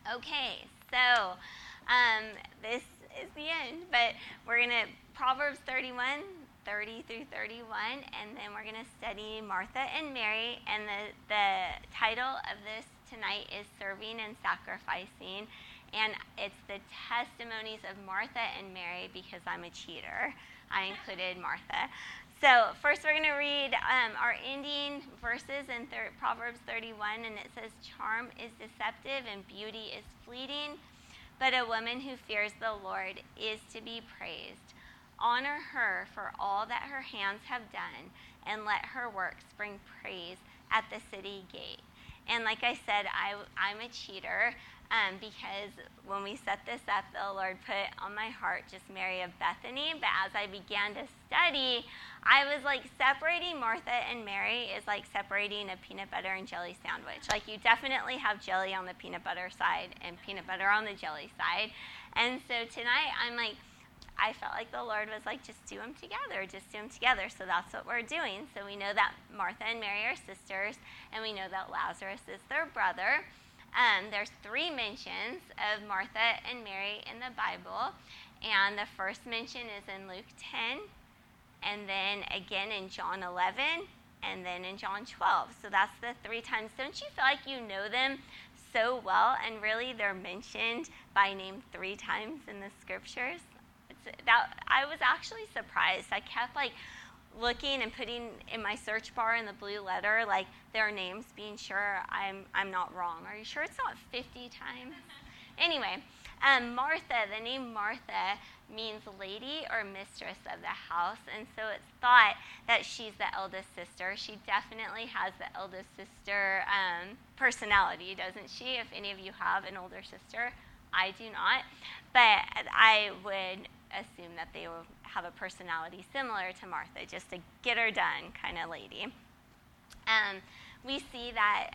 Okay, so this is the end, but we're going to Proverbs 31, 30 through 31, and then we're going to study Martha and Mary, and the title of this tonight is Serving and Sacrificing, and it's the testimonies of Martha and Mary because I'm a cheater. I included Martha. So first we're going to read our ending verses in Proverbs 31, and it says, "Charm is deceptive and beauty is fleeting, but a woman who fears the Lord is to be praised. Honor her for all that her hands have done, and let her works bring praise at the city gate." And like I said, I'm a cheater because when we set this up, the Lord put on my heart just Mary of Bethany. But as I began to study, I was like, separating Martha and Mary is like separating a peanut butter and jelly sandwich. Like, you definitely have jelly on the peanut butter side and peanut butter on the jelly side. And so tonight, I felt like the Lord was like, just do them together, just do them together. So that's what we're doing. So we know that Martha and Mary are sisters, and we know that Lazarus is their brother. There's 3 mentions of Martha and Mary in the Bible, and the first mention is in Luke 10, and then again in John 11, and then in John 12. So that's the 3 times. Don't you feel like you know them so well, and really they're mentioned by name 3 times in the scriptures? I was actually surprised. I kept looking and putting in my search bar in the blue letter their names, being sure I'm not wrong. Are you sure it's not 50 times? Anyway, Martha, the name Martha means lady or mistress of the house, and so it's thought that she's the eldest sister. She definitely has the eldest sister personality, doesn't she? If any of you have an older sister, I do not, but I would assume that they will have a personality similar to Martha, just a get her done kind of lady. We see that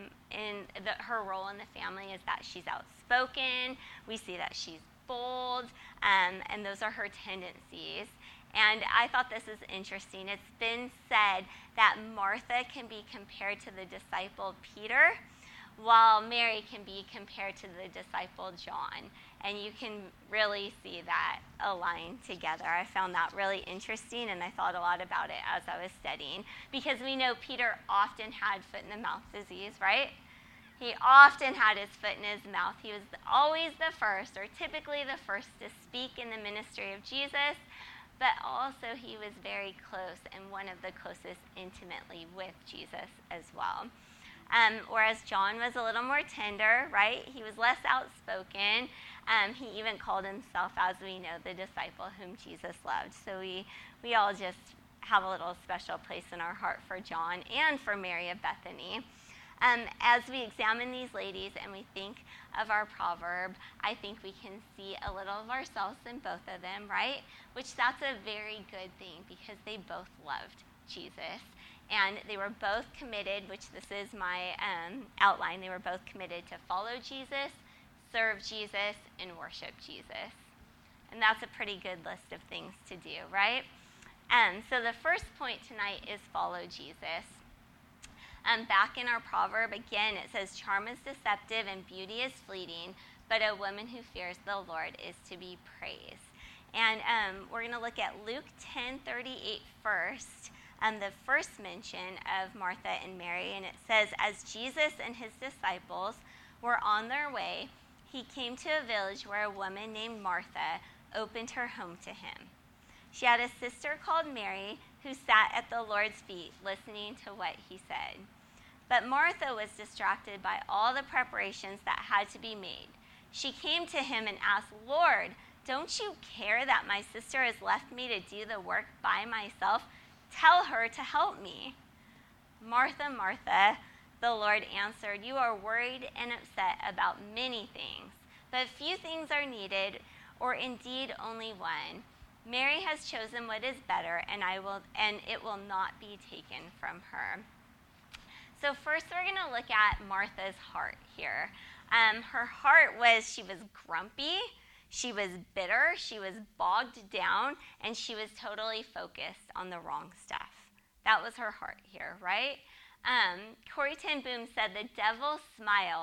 her role in the family is that she's outspoken. We see that she's bold, and those are her tendencies. And I thought this is interesting. It's been said that Martha can be compared to the disciple Peter, while Mary can be compared to the disciple John. And you can really see that aligned together. I found that really interesting, and I thought a lot about it as I was studying, because we know Peter often had foot-in-the-mouth disease, right? He often had his foot in his mouth. He was always the first, or typically the first, to speak in the ministry of Jesus, but also he was very close, and one of the closest intimately with Jesus as well. Whereas John was a little more tender, right? He was less outspoken. He even called himself, as we know, the disciple whom Jesus loved. So we all just have a little special place in our heart for John and for Mary of Bethany. As we examine these ladies and we think of our proverb, I think we can see a little of ourselves in both of them, right? Which that's a very good thing, because they both loved Jesus. And they were both committed, which this is my outline, they were both committed to follow Jesus, serve Jesus, and worship Jesus. And that's a pretty good list of things to do, right? So the first point tonight is follow Jesus. Back in our proverb, again, it says, "Charm is deceptive and beauty is fleeting, but a woman who fears the Lord is to be praised." And we're going to look at Luke 10:38 first. The first mention of Martha and Mary, and it says, "As Jesus and his disciples were on their way, he came to a village where a woman named Martha opened her home to him. She had a sister called Mary who sat at the Lord's feet listening to what he said. But Martha was distracted by all the preparations that had to be made. She came to him and asked, 'Lord, don't you care that my sister has left me to do the work by myself? Tell her to help me.' 'Martha, Martha,' the Lord answered, 'you are worried and upset about many things, but few things are needed, or indeed only one. Mary has chosen what is better, and it will not be taken from her.'" So first we're going to look at Martha's heart here. Her heart she was grumpy, she was bitter, she was bogged down, and she was totally focused on the wrong stuff. That was her heart here, right? Corrie ten Boom said, "The devil smiles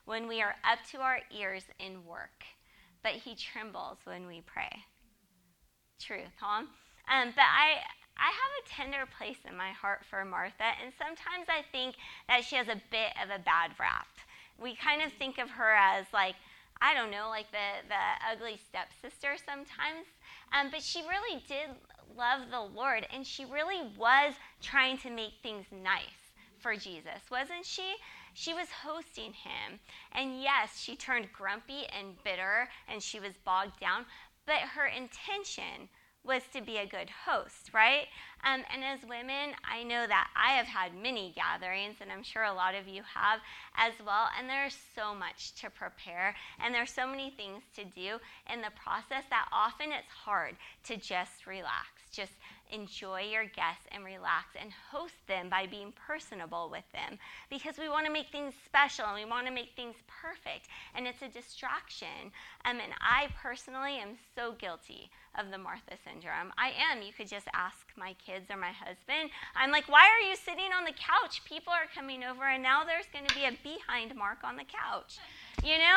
when we are up to our ears in work, but he trembles when we pray. Truth, huh? But I have a tender place in my heart for Martha, and sometimes I think that she has a bit of a bad rap. We kind of think of her as like, I don't know, like the ugly stepsister sometimes. But she really did love the Lord, and she really was trying to make things nice for Jesus, wasn't she? She was hosting him. And yes, she turned grumpy and bitter, and she was bogged down, but her intention was to be a good host, right? And as women, I know that I have had many gatherings, and I'm sure a lot of you have as well, and there's so much to prepare, and there's so many things to do in the process that often it's hard to just relax, just enjoy your guests and relax and host them by being personable with them, because we want to make things special and we want to make things perfect, and it's a distraction. And I personally am so guilty of the Martha syndrome. I am. You could just ask my kids or my husband. I'm like, why are you sitting on the couch? People are coming over, and now there's going to be a behind mark on the couch. You know?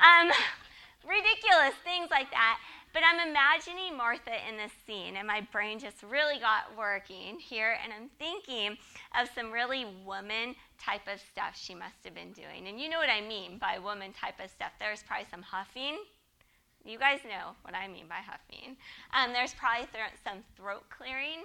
Ridiculous things like that. But I'm imagining Martha in this scene, and my brain just really got working here, and I'm thinking of some really woman type of stuff she must have been doing. And you know what I mean by woman type of stuff. There's probably some huffing. You guys know what I mean by huffing. There's probably some throat clearing,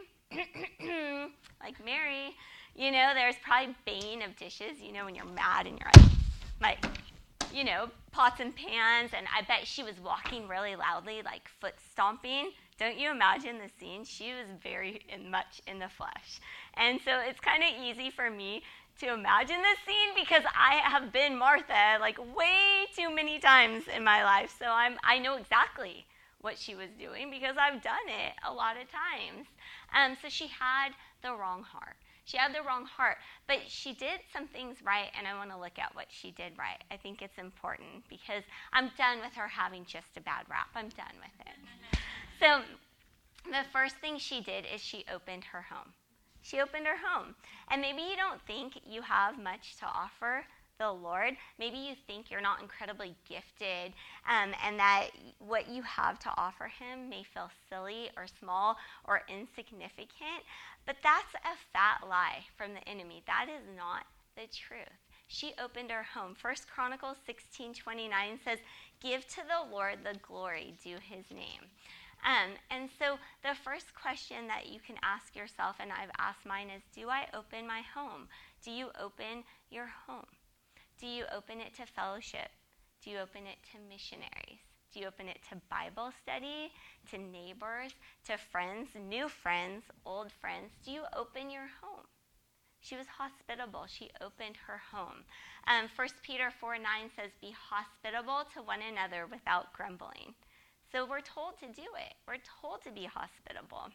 like Mary. You know, there's probably banging of dishes, you know, when you're mad and you're like, you know, pots and pans, and I bet she was walking really loudly, like foot stomping. Don't you imagine the scene? She was very much in the flesh. And so it's kind of easy for me to imagine this scene because I have been Martha like way too many times in my life. So I know exactly what she was doing because I've done it a lot of times. So she had the wrong heart. She had the wrong heart, but she did some things right, and I want to look at what she did right. I think it's important because I'm done with her having just a bad rap. I'm done with it. So the first thing she did is she opened her home. She opened her home. And maybe you don't think you have much to offer the Lord. Maybe you think you're not incredibly gifted, and that what you have to offer him may feel silly or small or insignificant. But that's a fat lie from the enemy. That is not the truth. She opened her home. 1 Chronicles 16:29 says, "Give to the Lord the glory due his name." And so the first question that you can ask yourself, and I've asked mine, is, do I open my home? Do you open your home? Do you open it to fellowship? Do you open it to missionaries? Do you open it to Bible study, to neighbors, to friends, new friends, old friends? Do you open your home? She was hospitable. She opened her home. 1 Peter 4:9 says, "Be hospitable to one another without grumbling." So we're told to do it. We're told to be hospitable.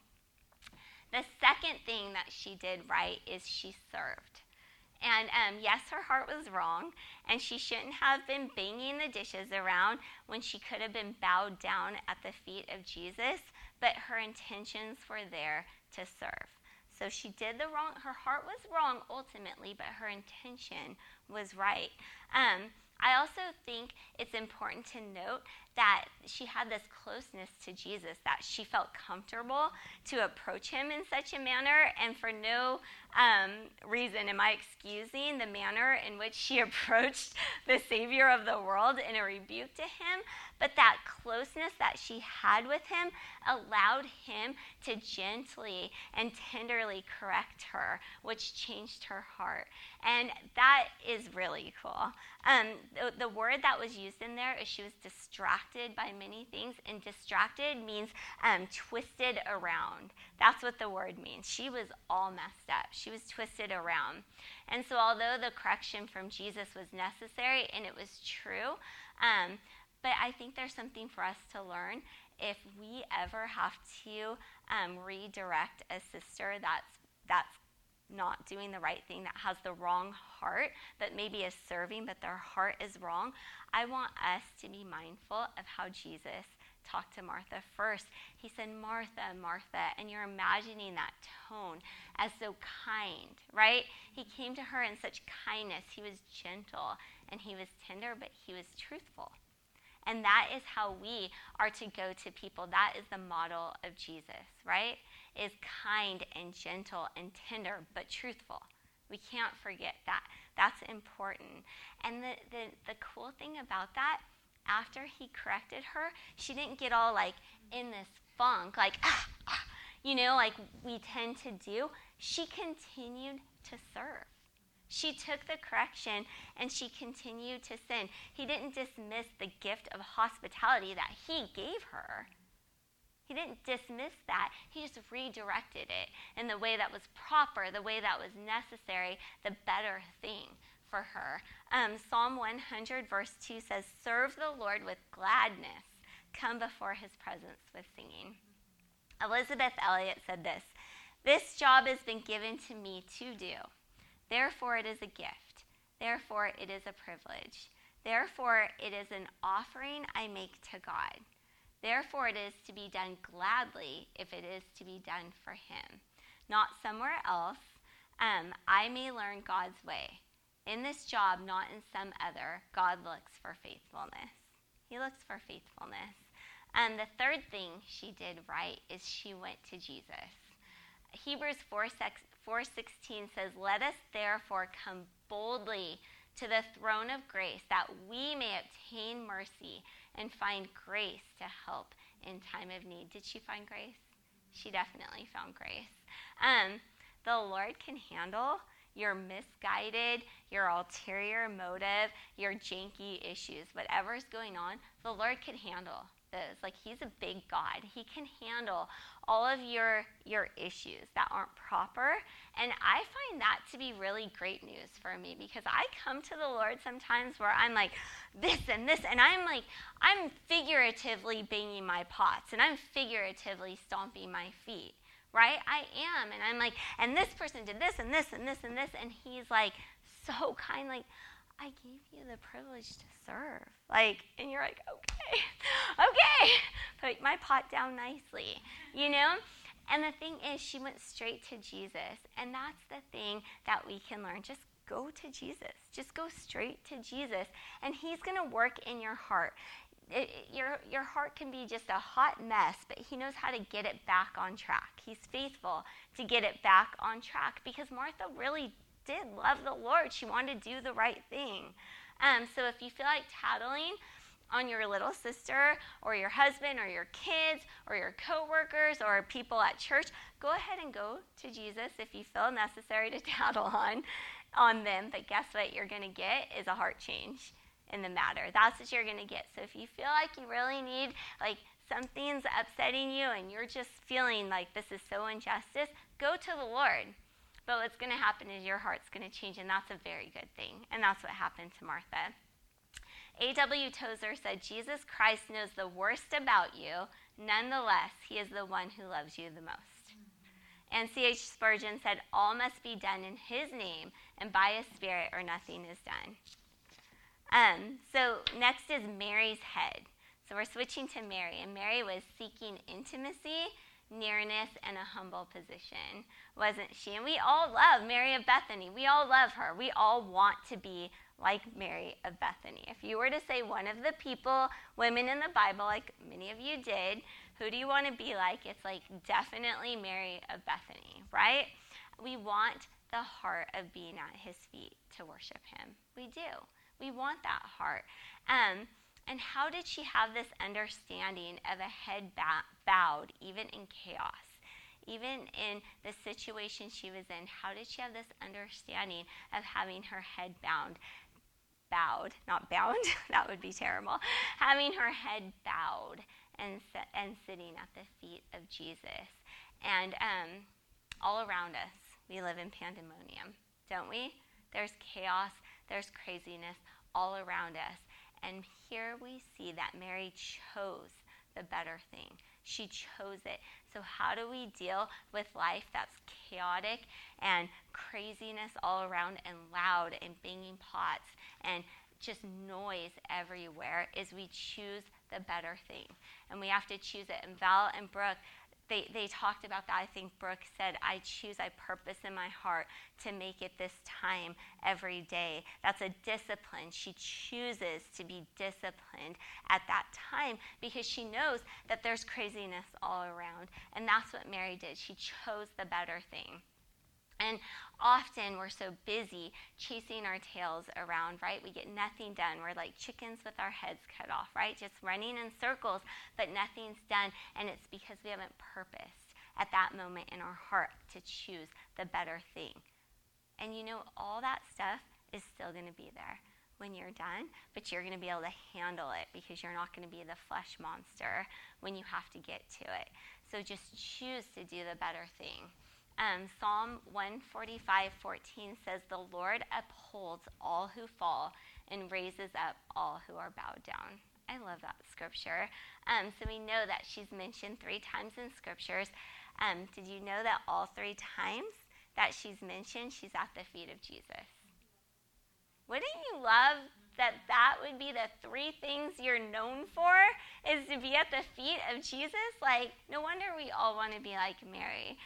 The second thing that she did right is she served. And yes, her heart was wrong, and she shouldn't have been banging the dishes around when she could have been bowed down at the feet of Jesus, but her intentions were there to serve. So she did the wrong. Her heart was wrong ultimately, but her intention was right. I also think it's important to note that she had this closeness to Jesus, that she felt comfortable to approach him in such a manner, and for no reason am I excusing the manner in which she approached the Savior of the world in a rebuke to him, but that closeness that she had with him allowed him to gently and tenderly correct her, which changed her heart. And that is really cool. The word that was used in there is she was distracted by many things, and distracted means twisted around. That's what the word means. She was all messed up. She was twisted around. And so although the correction from Jesus was necessary and it was true, but I think there's something for us to learn if we ever have to redirect a sister that's not doing the right thing, that has the wrong heart, but maybe is serving, but their heart is wrong. I want us to be mindful of how Jesus talk to Martha first. He said, Martha, Martha, and you're imagining that tone as so kind, right? He came to her in such kindness. He was gentle and he was tender, but he was truthful. And that is how we are to go to people. That is the model of Jesus, right? Is kind and gentle and tender, but truthful. We can't forget that. That's important. And the cool thing about that, after he corrected her, she didn't get all like in this funk, like, like we tend to do. She continued to serve. She took the correction and she continued to sin. He didn't dismiss the gift of hospitality that he gave her. He didn't dismiss that. He just redirected it in the way that was proper, the way that was necessary, the better thing for her. Psalm 100 verse 2 says, serve the Lord with gladness. Come before his presence with singing. Elizabeth Elliot said this job has been given to me to do. Therefore, it is a gift. Therefore, it is a privilege. Therefore, it is an offering I make to God. Therefore, it is to be done gladly if it is to be done for him. Not somewhere else. I may learn God's way. In this job, not in some other, God looks for faithfulness. He looks for faithfulness. And the third thing she did right is she went to Jesus. Hebrews 4:16 says, let us therefore come boldly to the throne of grace that we may obtain mercy and find grace to help in time of need. Did she find grace? She definitely found grace. The Lord can handle your misguided, your ulterior motive, your janky issues, whatever's going on, the Lord can handle those. Like, he's a big God. He can handle all of your issues that aren't proper. And I find that to be really great news for me, because I come to the Lord sometimes where I'm like this and this, and I'm figuratively banging my pots, and I'm figuratively stomping my feet. Right? I am. And I'm like, and this person did this and this and this and this. And he's like, so kind, like, I gave you the privilege to serve. Like, and you're like, okay. Put my pot down nicely, And the thing is, she went straight to Jesus. And that's the thing that we can learn. Just go to Jesus. Just go straight to Jesus. And he's going to work in your heart. Your heart can be just a hot mess, but he knows how to get it back on track. He's faithful to get it back on track, because Martha really did love the Lord. She wanted to do the right thing. So if you feel like tattling on your little sister or your husband or your kids or your coworkers or people at church, go ahead and go to Jesus if you feel necessary to tattle on them. But guess what you're going to get is a heart change in the matter. That's what you're going to get. So if you feel like you really need, like, something's upsetting you and you're just feeling like this is so injustice, go to the Lord. But what's going to happen is your heart's going to change, and that's a very good thing. And that's what happened to Martha. A.W. Tozer said, Jesus Christ knows the worst about you. Nonetheless, he is the one who loves you the most. And C.H. Spurgeon said, all must be done in his name and by his Spirit, or nothing is done. So next is Mary's head. So we're switching to Mary, and Mary was seeking intimacy, nearness, and a humble position, wasn't she? And we all love Mary of Bethany. We all love her. We all want to be like Mary of Bethany. If you were to say one of the people, women in the Bible, like many of you did, who do you want to be like? It's like definitely Mary of Bethany, right? We want the heart of being at his feet to worship him. We do. We want that heart. And how did she have this understanding of a head bowed, even in chaos? Even in the situation she was in, how did she have this understanding of having her head bowed, not bound, that would be terrible, having her head bowed and sitting at the feet of Jesus? And all around us, we live in pandemonium, don't we? There's chaos, there's craziness all around us. And here we see that Mary chose the better thing. She chose it. So how do we deal with life that's chaotic and craziness all around and loud and banging pots and just noise everywhere is we choose the better thing. And we have to choose it. And Val and Brooke, they talked about that. I think Brooke said, I purpose in my heart to make it this time every day. That's a discipline. She chooses to be disciplined at that time because she knows that there's craziness all around. And that's what Mary did. She chose the better thing. And often we're so busy chasing our tails around, right? We get nothing done. We're like chickens with our heads cut off, right? Just running in circles, but nothing's done. And it's because we haven't purposed at that moment in our heart to choose the better thing. And you know, all that stuff is still going to be there when you're done, but you're going to be able to handle it because you're not going to be the flesh monster when you have to get to it. So just choose to do the better thing. Psalm 145:14 says, the Lord upholds all who fall and raises up all who are bowed down. I love that scripture. So we know that she's mentioned 3 times in scriptures. Did you know that all 3 times that she's mentioned, she's at the feet of Jesus? Wouldn't you love that would be the 3 things you're known for, is to be at the feet of Jesus? Like, no wonder we all want to be like Mary.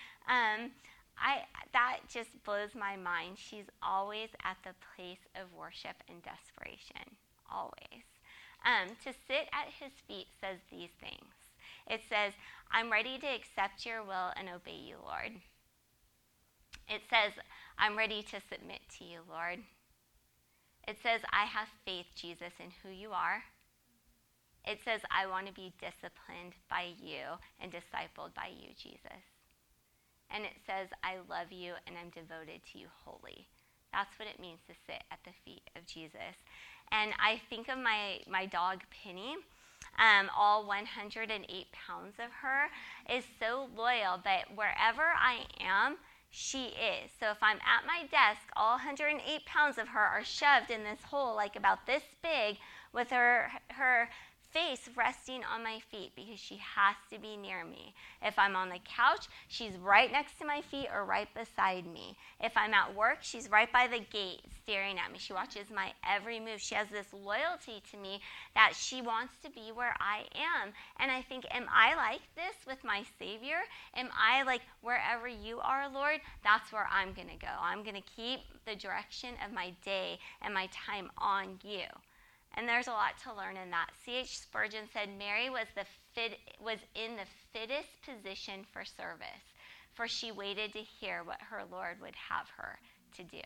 That just blows my mind. She's always at the place of worship and desperation, always. To sit at his feet says these things. It says, I'm ready to accept your will and obey you, Lord. It says, I'm ready to submit to you, Lord. It says, I have faith, Jesus, in who you are. It says, I want to be disciplined by you and discipled by you, Jesus. And it says, I love you and I'm devoted to you wholly. That's what it means to sit at the feet of Jesus. And I think of my dog, Penny. All 108 pounds of her is so loyal, but wherever I am, she is. So if I'm at my desk, all 108 pounds of her are shoved in this hole like about this big with her face resting on my feet because she has to be near me. If I'm on the couch, she's right next to my feet or right beside me. If I'm at work, she's right by the gate staring at me. She watches my every move. She has this loyalty to me that she wants to be where I am. And I think, am I like this with my Savior? Am I like, wherever you are, Lord, that's where I'm going to go. I'm going to keep the direction of my day and my time on you. And there's a lot to learn in that. C.H. Spurgeon said Mary was in the fittest position for service, for she waited to hear what her Lord would have her to do.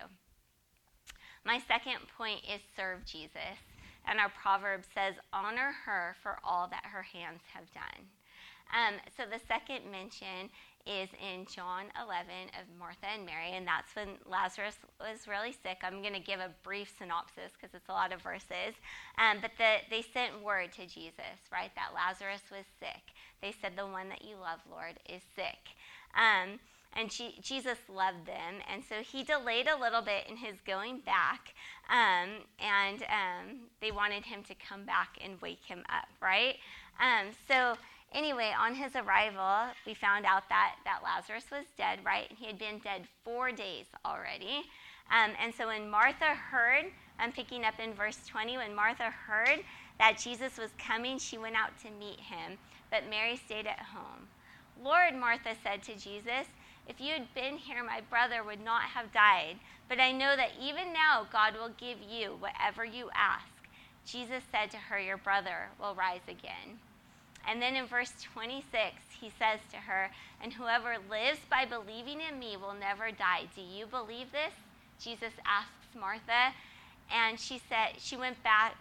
My second point is serve Jesus. And our proverb says, honor her for all that her hands have done. So the second mention is in John 11 of Martha and Mary, and that's when Lazarus was really sick. I'm going to give a brief synopsis because it's a lot of verses. But they sent word to Jesus, right, that Lazarus was sick. They said, the one that you love, Lord, is sick. And Jesus loved them, and so he delayed a little bit in his going back, and they wanted him to come back and wake him up, right? So anyway, on his arrival, we found out that Lazarus was dead, right? He had been dead 4 days already. And so when Martha heard, I'm picking up in verse 20, when Martha heard that Jesus was coming, she went out to meet him, but Mary stayed at home. Lord, Martha said to Jesus, if you had been here, my brother would not have died. But I know that even now God will give you whatever you ask. Jesus said to her, your brother will rise again. And then in verse 26, he says to her, and whoever lives by believing in me will never die. Do you believe this? Jesus asks Martha. And she said, she went back,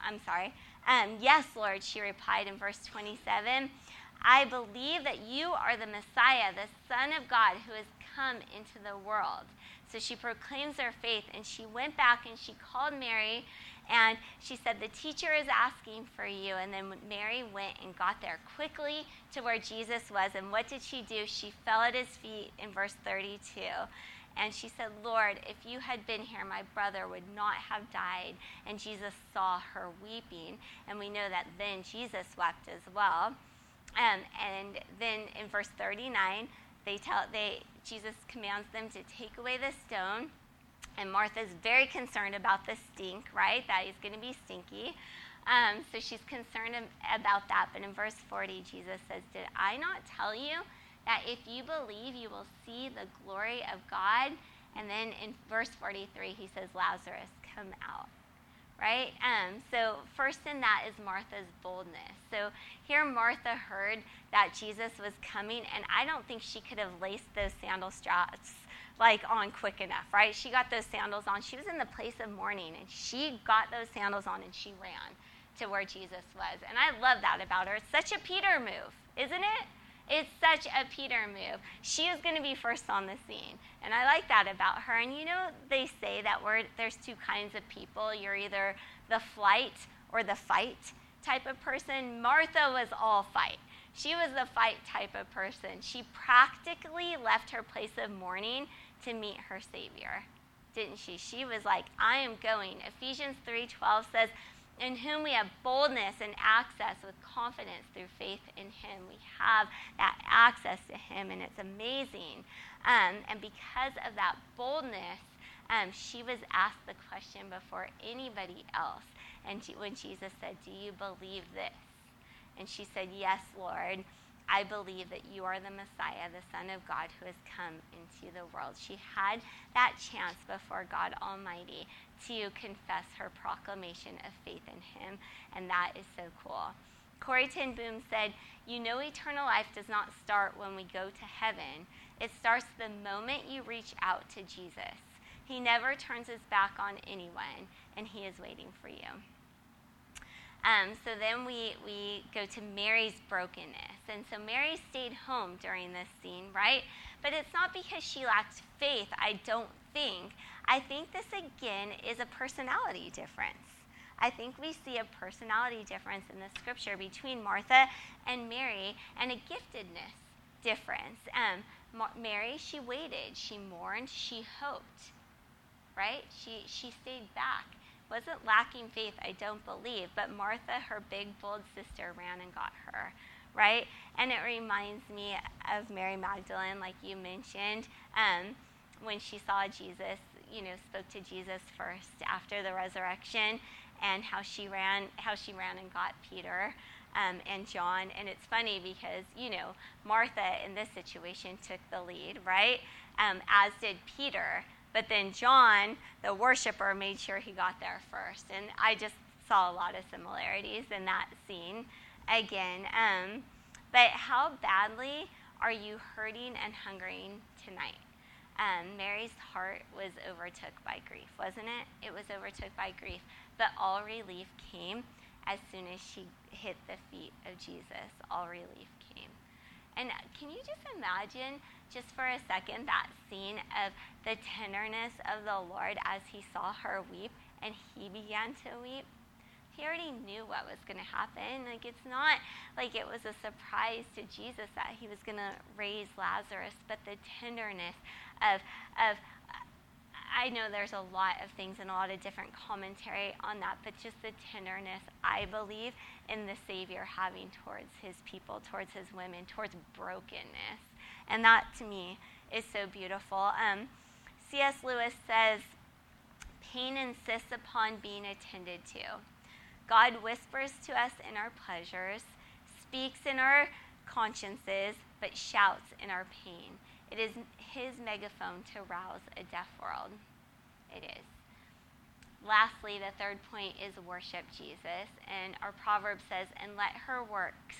yes, Lord, she replied in verse 27. I believe that you are the Messiah, the Son of God, who has come into the world. So she proclaims her faith, and she went back and she called Mary, and she said, the teacher is asking for you. And then Mary went and got there quickly to where Jesus was. And what did she do? She fell at his feet in verse 32. And she said, Lord, if you had been here, my brother would not have died. And Jesus saw her weeping. And we know that then Jesus wept as well. And then in verse 39, Jesus commands them to take away the stone. And Martha's very concerned about the stink, right? That he's going to be stinky. So she's concerned about that. But in verse 40, Jesus says, "Did I not tell you that if you believe, you will see the glory of God?" And then in verse 43, he says, "Lazarus, come out." Right? So first in that is Martha's boldness. So here Martha heard that Jesus was coming, and I don't think she could have laced those sandal straps on quick enough, right? She got those sandals on. She was in the place of mourning, and she got those sandals on, and she ran to where Jesus was. And I love that about her. It's such a Peter move, isn't it? It's such a Peter move. She is going to be first on the scene. And I like that about her. And they say that there's two kinds of people. You're either the flight or the fight type of person. Martha was all fight. She was the fight type of person. She practically left her place of mourning to meet her Savior, didn't she? She was like, I am going. Ephesians 3:12 says, "In whom we have boldness and access with confidence through faith in him." We have that access to him, and it's amazing. And because of that boldness, she was asked the question before anybody else. And when Jesus said, "Do you believe this?" And she said, "Yes, Lord. I believe that you are the Messiah, the Son of God, who has come into the world." She had that chance before God Almighty to confess her proclamation of faith in him, and that is so cool. Corrie ten Boom said, "Eternal life does not start when we go to heaven. It starts the moment you reach out to Jesus. He never turns his back on anyone, and he is waiting for you." So then we go to Mary's brokenness. And so Mary stayed home during this scene, right? But it's not because she lacked faith, I don't think. I think this, again, is a personality difference. I think we see a personality difference in the scripture between Martha and Mary, and a giftedness difference. Mary, she waited, she mourned, she hoped, right? She stayed back. Wasn't lacking faith, I don't believe, but Martha, her big, bold sister, ran and got her, right? And it reminds me of Mary Magdalene, like you mentioned, when she saw Jesus, spoke to Jesus first after the resurrection, and how she ran and got Peter and John. And it's funny because, Martha in this situation took the lead, right? As did Peter. But then John, the worshiper, made sure he got there first. And I just saw a lot of similarities in that scene again. But how badly are you hurting and hungering tonight? Mary's heart was overtook by grief, wasn't it? It was overtook by grief. But all relief came as soon as she hit the feet of Jesus. All relief came. And can you just imagine, just for a second, that scene of the tenderness of the Lord as he saw her weep and he began to weep? He already knew what was going to happen. It's not like it was a surprise to Jesus that he was going to raise Lazarus, but the tenderness of I know there's a lot of things and a lot of different commentary on that, but just the tenderness, I believe, in the Savior having towards his people, towards his women, towards brokenness. And that, to me, is so beautiful. C.S. Lewis says, "Pain insists upon being attended to. God whispers to us in our pleasures, speaks in our consciences, but shouts in our pain. It is his megaphone to rouse a deaf world." It is. Lastly, the third point is worship Jesus. And our proverb says, and let her works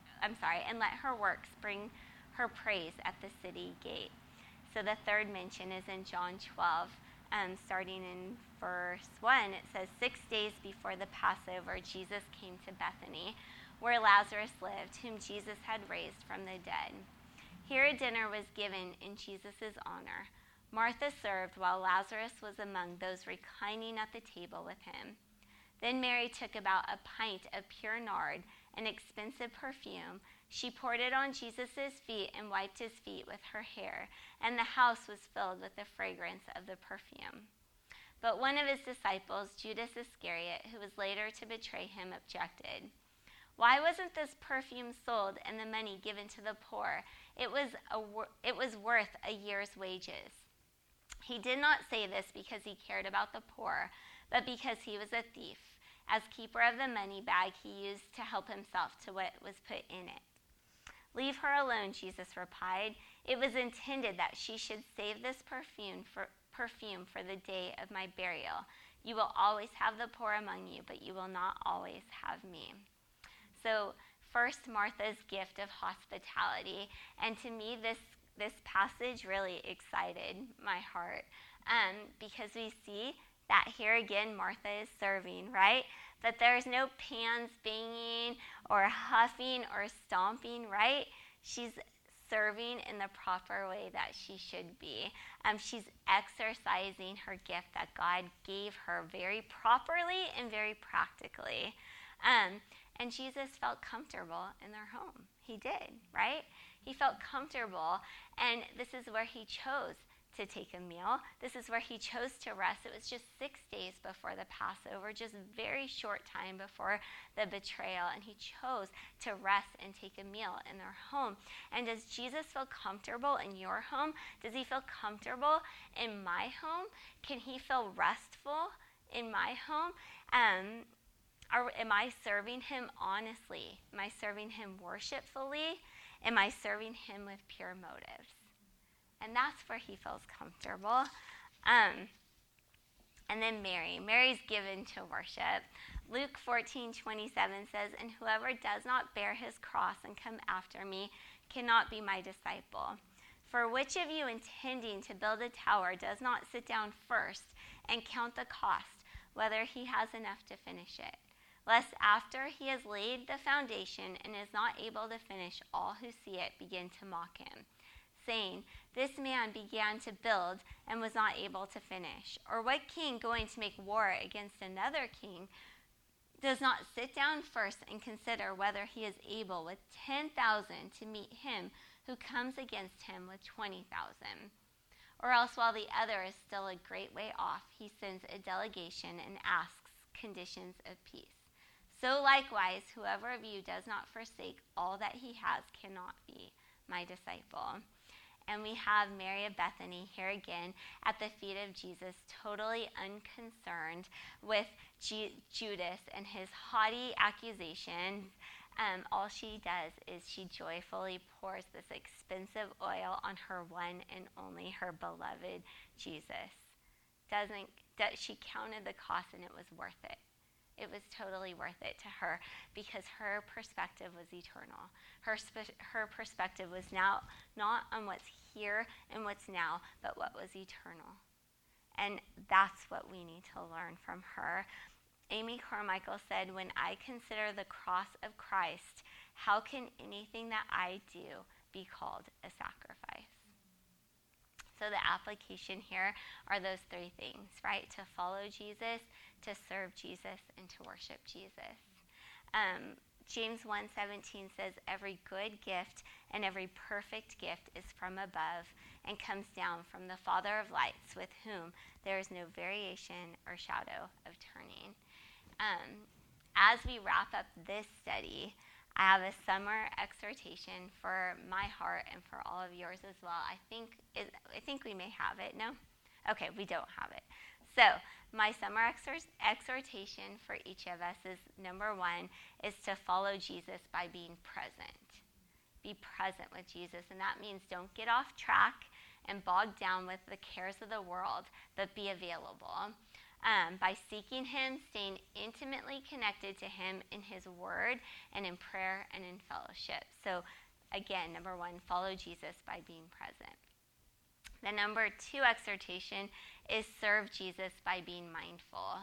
bring her praise at the city gate. So the third mention is in John 12, starting in verse 1. It says, 6 days before the Passover, Jesus came to Bethany, where Lazarus lived, whom Jesus had raised from the dead. Here a dinner was given in Jesus' honor. Martha served while Lazarus was among those reclining at the table with him. Then Mary took about a pint of pure nard, an expensive perfume. She poured it on Jesus' feet and wiped his feet with her hair, and the house was filled with the fragrance of the perfume. But one of his disciples, Judas Iscariot, who was later to betray him, objected. "Why wasn't this perfume sold and the money given to the poor? It was worth a year's wages." He did not say this because he cared about the poor, but because he was a thief. As keeper of the money bag, he used to help himself to what was put in it. Leave her alone, Jesus replied. It was intended that she should save this perfume for the day of my burial. You will always have the poor among you, but you will not always have me. So first, Martha's gift of hospitality. And to me, this passage really excited my heart because we see that here again, Martha is serving, right? That there's no pans banging or huffing or stomping, right? She's serving in the proper way that she should be. She's exercising her gift that God gave her very properly and very practically. And Jesus felt comfortable in their home. He did, right? He felt comfortable, and this is where he chose to take a meal. This is where he chose to rest. It was just 6 days before the Passover, just very short time before the betrayal, and he chose to rest and take a meal in their home. And does Jesus feel comfortable in your home? Does he feel comfortable in my home? Can he feel restful in my home? Am I serving him honestly? Am I serving him worshipfully? Am I serving him with pure motives? And that's where he feels comfortable. And then Mary's given to worship. Luke 14:27 says, and whoever does not bear his cross and come after me cannot be my disciple. For which of you intending to build a tower does not sit down first and count the cost, whether he has enough to finish it? Lest after he has laid the foundation and is not able to finish, all who see it begin to mock him, saying, this man began to build and was not able to finish. Or what king going to make war against another king does not sit down first and consider whether he is able with 10,000 to meet him who comes against him with 20,000? Or else while the other is still a great way off, he sends a delegation and asks conditions of peace. So likewise, whoever of you does not forsake all that he has cannot be my disciple. And we have Mary of Bethany here again at the feet of Jesus, totally unconcerned with Judas and his haughty accusations. All she does is she joyfully pours this expensive oil on her one and only, her beloved Jesus. She counted the cost and it was worth it. It was totally worth it to her because her perspective was eternal. Her perspective was now not on what's here and what's now, but what was eternal. And that's what we need to learn from her. Amy Carmichael said, when I consider the cross of Christ, how can anything that I do be called a sacrifice? So the application here are those three things, right? To follow Jesus, to serve Jesus, and to worship Jesus. James 1:17 says, every good gift and every perfect gift is from above and comes down from the Father of lights, with whom there is no variation or shadow of turning. As we wrap up this study, I have a summer exhortation for my heart and for all of yours as well. I think we may have it. No? Okay, we don't have it. So my summer exhortation for each of us is, number one, is to follow Jesus by being present. Be present with Jesus. And that means don't get off track and bogged down with the cares of the world, but be available. By seeking him, staying intimately connected to him in his word and in prayer and in fellowship. So again, number one, follow Jesus by being present. The number two exhortation is serve Jesus by being mindful.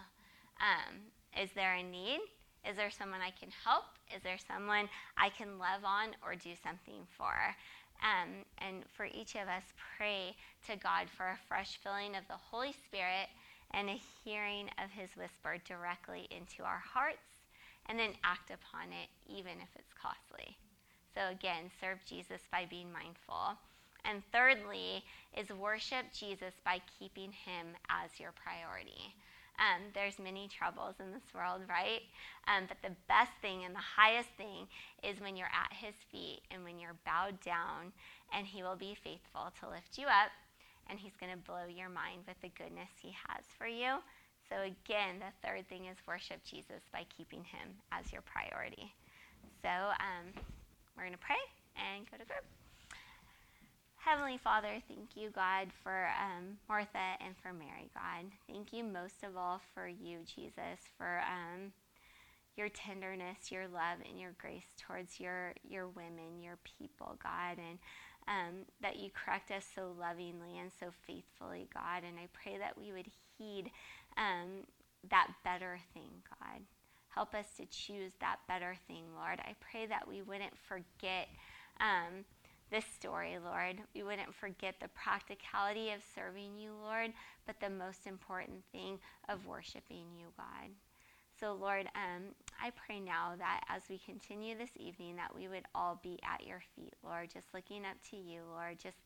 Is there a need? Is there someone I can help? Is there someone I can love on or do something for? And for each of us, pray to God for a fresh filling of the Holy Spirit and a hearing of his whisper directly into our hearts, and then act upon it even if it's costly. So again, serve Jesus by being mindful. And thirdly is worship Jesus by keeping him as your priority. There's many troubles in this world, right? But the best thing and the highest thing is when you're at his feet and when you're bowed down, and he will be faithful to lift you up and he's going to blow your mind with the goodness he has for you. So again, the third thing is worship Jesus by keeping him as your priority. So we're going to pray and go to group. Heavenly Father, thank you, God, for Martha and for Mary, God. Thank you most of all for you, Jesus, for your tenderness, your love, and your grace towards your women, your people, God, and that you correct us so lovingly and so faithfully, God. And I pray that we would heed that better thing, God. Help us to choose that better thing, Lord. I pray that we wouldn't forget this story, Lord. We wouldn't forget the practicality of serving you, Lord, but the most important thing of worshiping you, God. So, Lord, I pray now that as we continue this evening, that we would all be at your feet, Lord, just looking up to you, Lord, just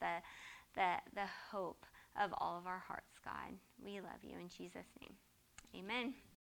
the hope of all of our hearts, God. We love you in Jesus' name. Amen.